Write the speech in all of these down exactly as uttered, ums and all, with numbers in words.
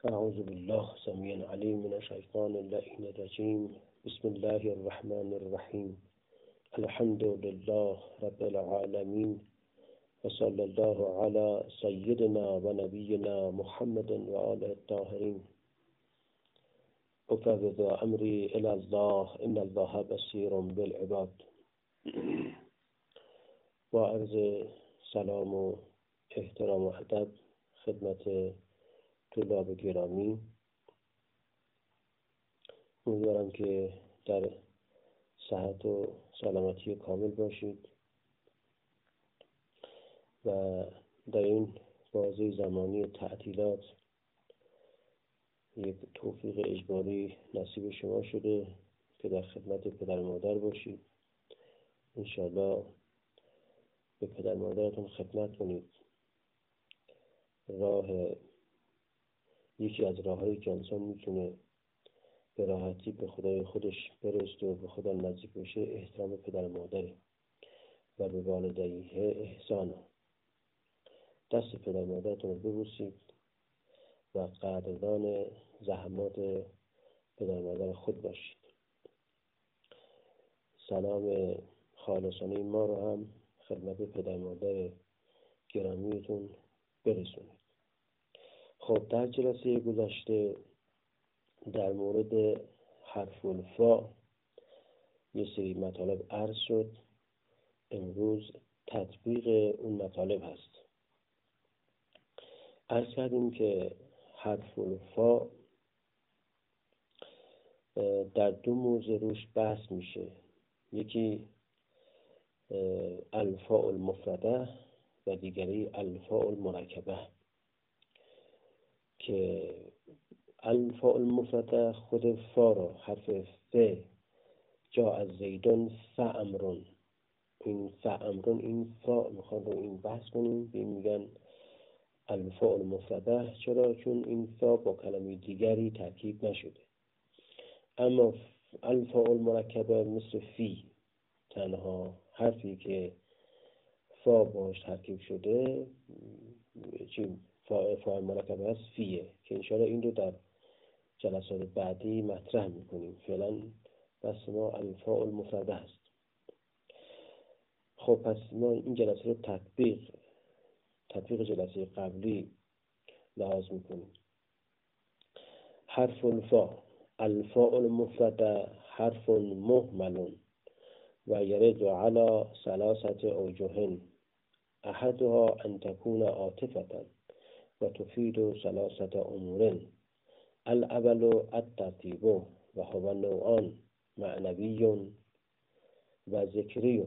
اعوذ بالله السمیع العلیم من الشیطان اللعین الرجیم. بسم الله الرحمن الرحیم. الحمد لله رب العالمین و صلی الله علی سیدنا و نبینا محمد و آله الطاهرین. افوض امری الی الله ان الله بصیر بالعباد. با عرض سلام و احترام و ادب خدمت طلاب گرامی، امیدوارم که در صحت و سلامتی کامل باشید و در این بازه زمانی تعطیلات یک توفیق اجباری نصیب شما شده که در خدمت پدر و مادر باشید. انشاءالله به پدر مادرتون خدمت کنید. راه یکی از راه‌هایی که انسان میتونه به راحتی به خدای خودش برسه و به خدا نزدیک بشه احترام پدر مادره و به والدیه احسان. دست پدر مادرتون رو ببوسید و قدردان زحمات پدر مادر خود باشید. سلام خالصانه ما رو هم خدمت پدر مادر گرامیتون برسونید. خب در جلسه گذشته در مورد حرف الفا یه سری مطالب عرض شد. امروز تطبیق اون مطالب هست. عرض کردیم که حرف الفا در دو موضوع روش بحث میشه. یکی الفاء المفرده و دیگری الفاء المرکبه، که الفاء المفرده خود فا را حرف ف جا از زیدون فامرون، این فامرون این فا میخوان رو این بحث کنیم. به این میگن الفاء المفرده. چرا؟ چون این فا با کلمه دیگری ترکیب نشده. اما الفاء المرکبه مثل فی، تنها حرفی که فا باش ترکیب شده چی فا فا مرکبه است فیه، که انشاءالله این رو در جلسات بعدی مطرح میکنیم. فعلا بس ما الفاء المفرده است. خب پس ما این جلسه رو تطبیق تطبیق جلسه قبلی لحاظ میکنیم. حرف الفا الفاء المفرده حرف مهمل و یرد علی ثلاثه اوجه احدها ان تكون عاطفة و تفید ثلاثه امور. الاول الترتیب و هو نوعان معنوی و ذکری.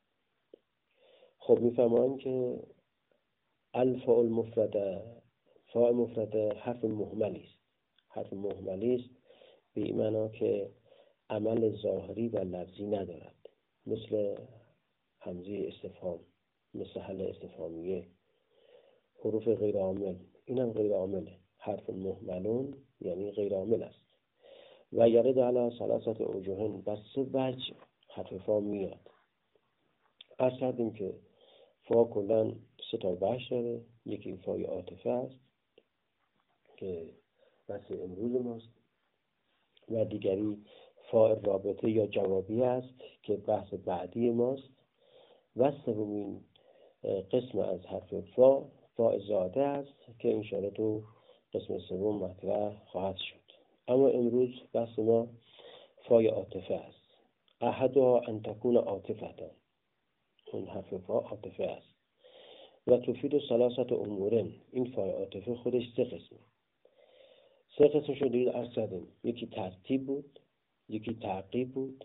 خب میفهمن که الفاء المفرده فاء مفرده حرف مهملی است. حرف مهملی است به این معنا که عمل ظاهری و لفظی ندارد، مثل همزه استفهام، مثل حل استفهامیه، حروف غیر عامل. این هم غیر عامله. حرف مهملون یعنی غیر عامل است. و یرد علی ثلاثه اوجه، بس سه وجه حرف فا میاد. عرض کردیم که فا کلا سه تا وجه داره. یکی فای عاطفه است که بحث امروز ماست و دیگری فاء رابطه یا جوابی است که بحث بعدی ماست. و سومین قسم از حرف فا فاء زاده است که انشاءالله تو قسم سوم مطرح خواهد شد. اما امروز بحث ما فاء عاطفه است. احدها ان تكون عاطفة، اون حرف فا عاطفه است. و تفید ثلاثه امور، این فاء عاطفه خودش سه قسمه. سه قسمش رو دیگه عرض کردیم. یکی ترتیب بود، یکی تعقیب بود،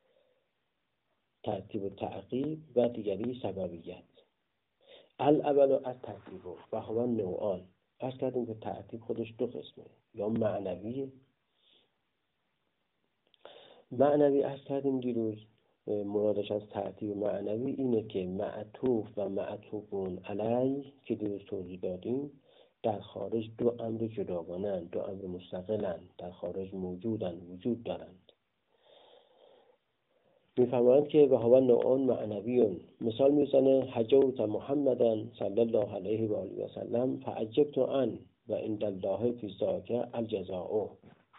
ترتیب و تعقیب، و دیگری سببیت. الاول از ترتیب و هو نوعان. عرض کردیم که ترتیب خودش دو قسمه، یا معنویه. معنوی عرض کردیم دیروز مرادش از ترتیب معنوی اینه که معطوف و معطوفون علی که دیروز توضیح دادیم در خارج دو امر جداگانه‌اند، دو امر مستقلند، در خارج موجودند، وجود دارند. میفهمند که به هوا نوعان معنویون. مثال میزنه حجوت محمدن صلی الله علیه و آله و سلم فعجبت عن و عند الله فی ذاک الجزاء.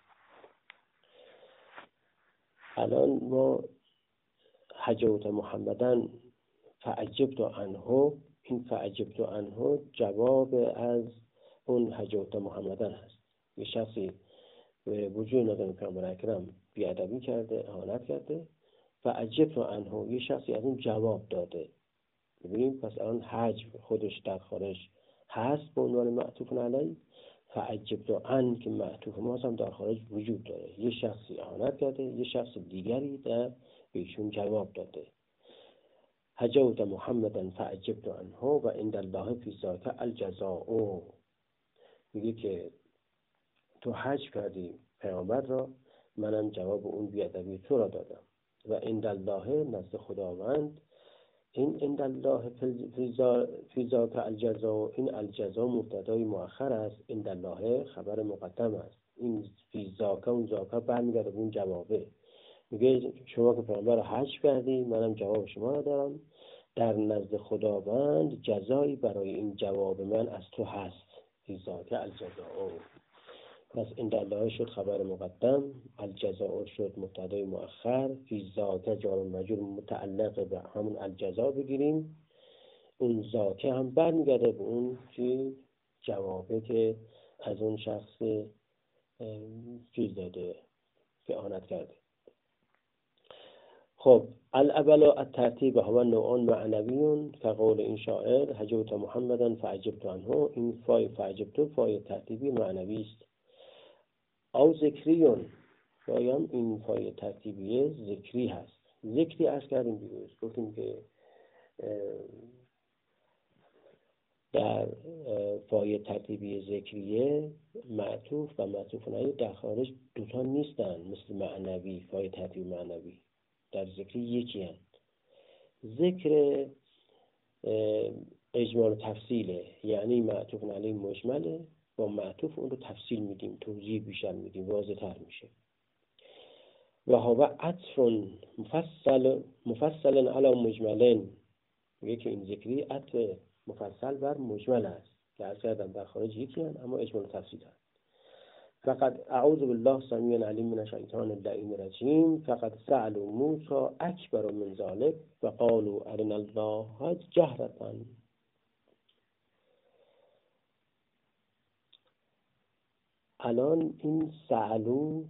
الان ما هجوت محمدن فعجبت عنه، این فعجبت عنه جواب از اون هجوت محمدن هست. یه شخصی به وجود نظر پیامبر اکرم بیادبی کرده، اهانت کرده، فعجبت عنه یه شخصی از اون جواب داده. ببینیم پس الان حجب خودش در خارج هست به عنوان معطوف علیه، فعجبت عن که معطوف ما هم در خارج وجود داره. یه شخصی اهانت کرده، یه شخص دیگری در بهشون جواب داده. هجوت محمدن فعجبت عنه و عند الله فی ذاک الجزاء. میگه که تو حج کردی پیامبر را، منم جواب اون بیادبی تو را دادم. و عند الله نزد خداوند، این عند الله فی ذاک الجزاء، این الجزاء مبتدای مؤخر است، عند الله خبر مقدم است. این فی ذاک اون ذاک برمیگرده به اون جوابه. میگه شما که پیامبر حج کردی، منم جواب شما را دارم، در نزد خداوند جزایی برای این جواب من از تو هست. فی ذاک الجزاء. پس عند الله شد خبر مقدم، الجزاء شد مبتدای مؤخر، فی ذاک جار و مجرور متعلق به همون الجزاء بگیریم. اون ذاک هم برمیگرده به اون چی جوابه که از اون شخص چیز داده که اهانت کرده. خب الاول الترتیب هو نوعان معنویون كقول این شاعر هجوت محمدن فعجبت عنه. این فای فعجبت فای ترتیبی معنوی است. او ذکریون، شایم این فای ترتیبیه ذکری هست. ذکری عرض کردیم دیروز، گفتیم که در فای ترتیبی ذکریه معطوف و معطوف علیه در خارج دوتا نیستن مثل معنوی. فای ترتیبی معنوی در ذکری یکی هست. ذکر اجمال و تفصیله، یعنی معطوف علیه مجمله، با معطوف اون رو تفصیل میدیم، توضیح بیشتر میدیم، واضح تر میشه. و هو عطف مفصل مفصل علی مجملن، میگه که این ذکری عطف مفصل بر مجمل است که عرض کردم در خارج یکی هست اما اجمال و تفصیل هست. فقد اعوذ بالله سمیع العلیم من الشیطان اللعین الرجیم فقد سألوا موسی اکبر من ذلک و قالوا ارنا الله جهرة. الان این سألو،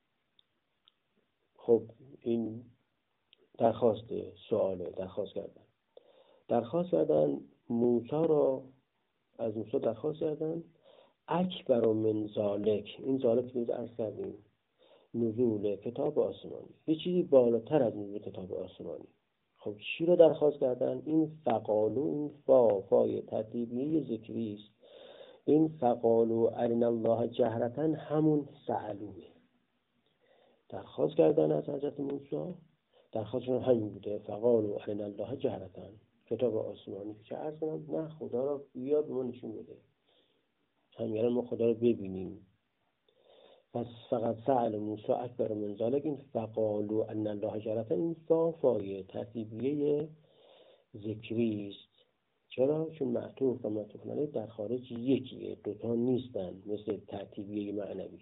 خب این درخواست سواله، درخواست کردن درخواست کردن موسی را، از موسی درخواست کردن اکبر من ذالک. این ذالک رو عرض کردیم نزول کتاب آسمانی، یه چیزی بالاتر از نزول کتاب آسمانی. خب چی رو درخواست کردن؟ این فقالو، این فا فای ترتیبیه ذکری است. این فقالو ارنا الله جهرتن همون سألوه. درخواست کردن از حضرت موسی، درخواستشون همین بوده، فقالو ارنا الله جهرتن، کتاب آسمانی که عرض کنم نه خدا را بیا به ما نشون بده، همین ما خدا رو ببینیم. پس فقط سأل موسی اکبر من ذلک، این فقالو ارنا الله جهرتن این فا فای ترتیبیه ذکری است. چرا؟ چون معطوف و معطوف علیه در خارج یکیه، دوتا نیستن مثل ترتیبیه معنوی.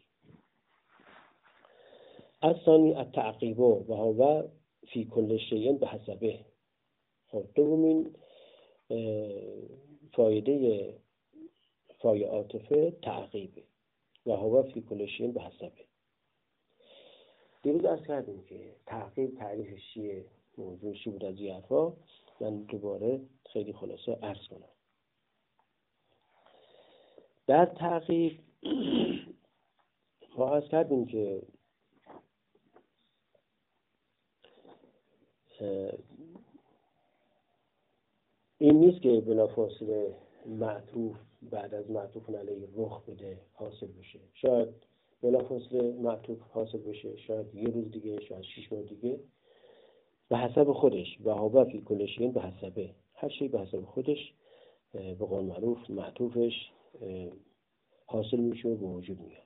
الثانی التعقیب و هو فی کل شیء بحسبه. خب دومین فایده فای عاطفه تعقیبه و هو فی کل شیء بحسبه. دیروز عرض کردیم که تعقیب تعریفش چیه، موضوعش چی بود از این حرفا. من دوباره خیلی خلاصه عرض کنم. در تعقیب ما عرض کردیم که این نیست که بلافاصله معطوف بعد از معطوف علیه رخ بده حاصل بشه. شاید بلافاصله معطوف حاصل بشه، شاید یه روز دیگه، شاید شش ماه دیگه، به حسب خودش. و هو فی کل شیء به حسبه، هر شی به حسب خودش به قول معروف معطوفش حاصل میشه و به وجود میاد.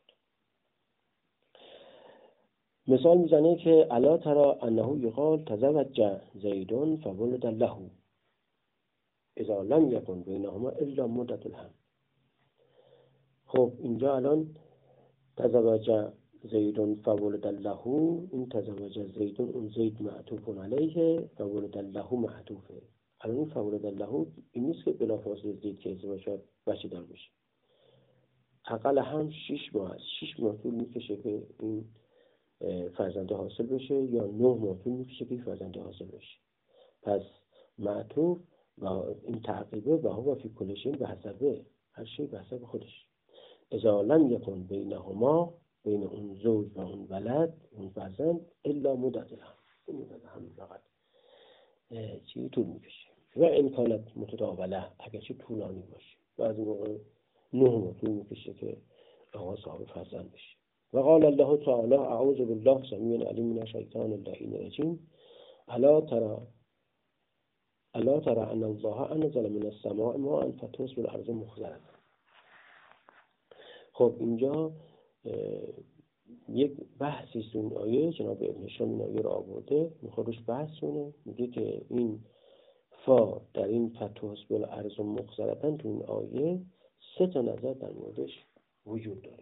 مثال میزنه که الا ترى انه یقال تزوج زید فولد له اذا لم یکن بینهما الا مدة الحمل. خب اینجا الان تزوج زیدون فولد له، این تزوج زیدون اون زید معطوف علیه و ولد له معطوفه. الان این فولد له این نیست که بلافاصله زید که ازدواج بچه دار بشه، اقل هم شش ماه است. شش ماه طول میکشه که این فرزنده حاصل بشه یا نه ماه طول میکشه که فرزنده حاصل بشه. پس معطوف و این تعقیبه و هو فی کل شیء بحسبه، هر شی به حسب خودش. اذا لم یکن بینهما، بین اون زوج و اون ولد اون فرزند، الا مدت هم، این مدت هم فقط چی طول میکشه. و این کانت متداوله، اگرچه طولانی باشه، بعضی موقع نه ماه طول میکشه که آقا صاحب فرزند بشه. و قال الله تعالی اعوذ بالله سمیع العلیم من الشیطان اللعین الرجیم الا ترى الا ترى ان الله انزل من السماء ماء فتصبح الارض مخضرة. خب اینجا یک بحثی است اون آیه، جناب ابن هشام این آیه رو آورده، میخواد روش بحث کنه. میگه که این فا در این فتصبح الارض مخضرة تو این آیه سه تا نظر در موردش وجود داره.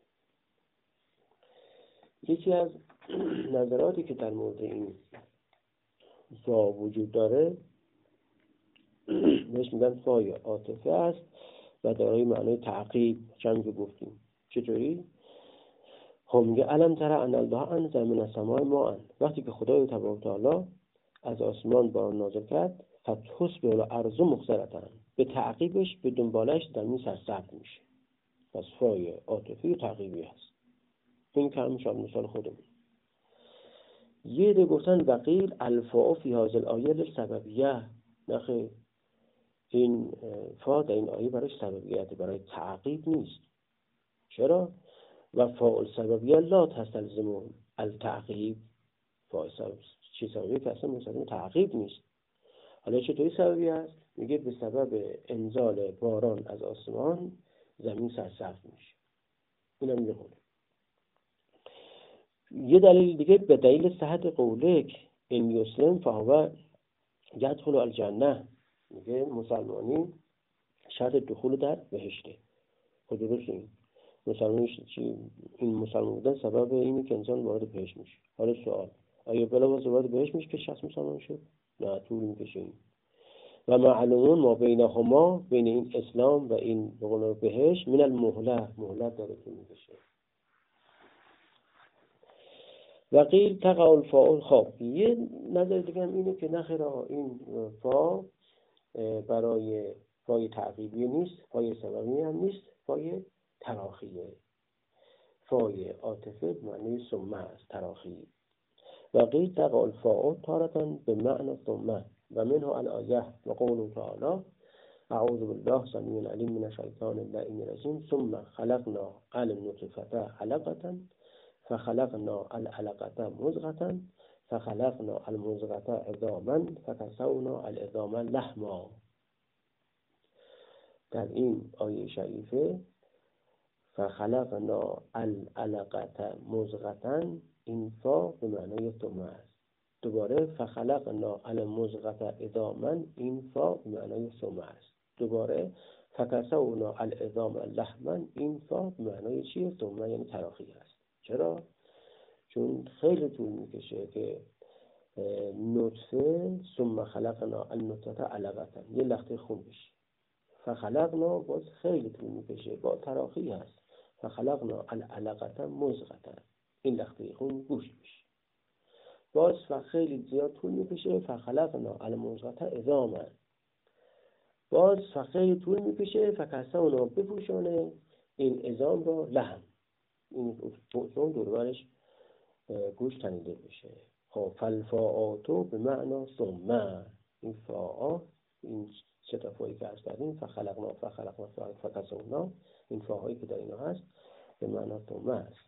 یکی از نظراتی که در مورد این فا وجود داره بهش میگن فای عاطفه است و دارای معنای تعقیب، چند که گفتیم. چطوری؟ خب میگه الم تر ان الله انزل من السماء ماء، وقتی که خدای تبارک و تعالی از آسمان باران نازل کرد، فتصبح الارض مخضرة، به تعقیبش به دنبالش زمین سرسبز میشه. پس فای عاطفی و تعقیبی هست. این که هم شاید مثال خودمون. یه عده گفتن وقیل الفاء فی هذه الآیه للسببیه، نخیر، این فا در این آیه برای سببیت، برای تعقیب نیست. چرا؟ و فاء سببیه لا تستلزم التعقیب. فاء چی سببیه که اصلا مستلزم تعقیب نیست. حالا چطوری سببی است؟ میگه به سبب انزال باران از آسمان زمین سرسبز میشه. اینم یه قوله. یه دلیل دیگه به دلیل صحت قولک این یسلم فهو یدخل الجنه، میگه مسلمانی شرط دخول در بهشته. خود درست این مسلمانی چی؟ این مسلمان بودن سبب اینه که انسان وارد بهشت میشه. حالا سوال، آیا بلافاصله وارد بهشت میشه که شخص مسلمان شد؟ نه، طول میکشه. این و معلومون ما بینهما، بین این اسلام و این بقول بهشت، من المهله، مهلت داره طول میکشه. وقیل تقع الفاء. خب یه نظر دیگه هم اینه که نخیر این فا برای فای تعقیبی نیست، فای سببی هم نیست، فای تراخیه. فای عاطفه معنی ثم است، تراخی. وقیل تقع الفاء تارة به معنی ثم و منها الآیه و قوله تعالی اعوذ بالله سمیع العلیم من الشیطان اللعین الرجیم ثم خلقنا النطفة علقة فخلقنا العلقة مضغة فخلقنا المضغة عظاما فكسونا العظام لحما. در این آیه شریفه فخلقنا العلقة مضغة، این فا به معنای ثم است. دوباره فخلقنا المضغة عظاما، این فا به معنای ثم است. دوباره فکسونا العظام لحما، این فا به معنای چیه؟ ثم، یعنی تراخی است. چرا؟ چون خیلی طول میکشه که نطفه ثم خلقنا النطفة علقة یه لخته خون بشه. فخلقنا باز خیلی طول میکشه، با تراخی هست. فخلقنا العلقة مضغة، این لخته خون گوشت بشه. باز خیلی زیاد طول میکشه. فخلقنا المضغة عظاما، باز خیلی طول میکشه. فکسونا بپوشانه این عظام را لحم، این چون دوربرش گوشت تنیده بشه. خب فالفاءاتو به معنی ثم، این فاء، این سه تا فایی که هست داریم، فخلقنا فخلقنا فکسونا، این فاهایی که در اینا هست به معنی ثم است.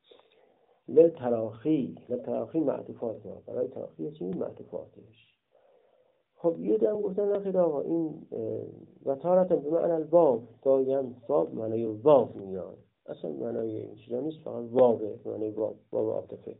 لتراخی، لتراخی معطوفات ما، برای تراخی چی؟ معطوفاتش. خب یه دم گفتن نخیر آقا این و تارتا به معنی الواو، گاهی هم فا معنی واو میاد، اصلا معنی این چیزا نیست، فقط واوه، معنی واو، واو عاطفه.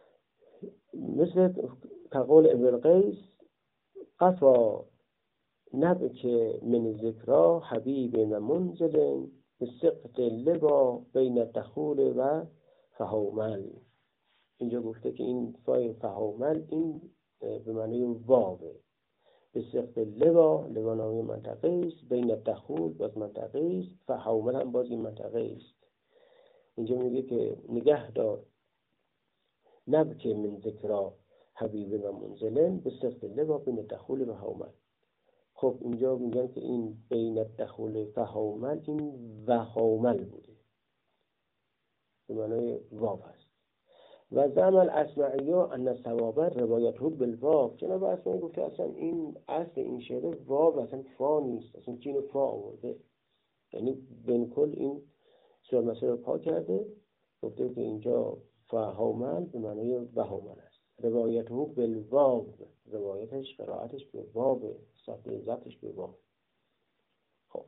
مثل تقول ابن القیس قفا نبک من ذکرا حبیب و منزل به سقط لبا بین الدخول و فهومل. اینجا گفته که این فای فهومل این به معنی واوه. به سقط لبا، لبا نامی منطقه است، بین الدخول باز منطقه است، فهومل هم باز این منطقه است. اینجا میگه که نگه دار نبک من ذکرا حبیب و منزلن به سقط لبا بین الدخول و فهومل. خب اینجا میگن که این بین الدخول فهومل این وهومل بوده، به معنی واو هست. و زعم الاسمعی ان ثواب روایته بالواو. جناب اسمعی گفته اصلا این اصل این شعر واو اصلا فا نیست، اصلا چین فا آورده، یعنی بین کل این سوال مسئله رو پا کرده، گفته که اینجا فهومل به معنی وهومل است. روایته بالواو، روایتش قرائتش به واو، صفحه ضبطش به واو. خب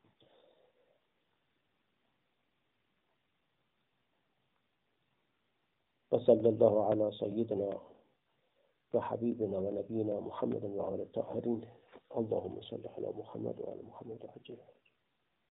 وصلی الله علی سیدنا و حبیبنا و نبینا محمد و آل الطاهرین. اللهم صل علی محمد و آل محمد و عجل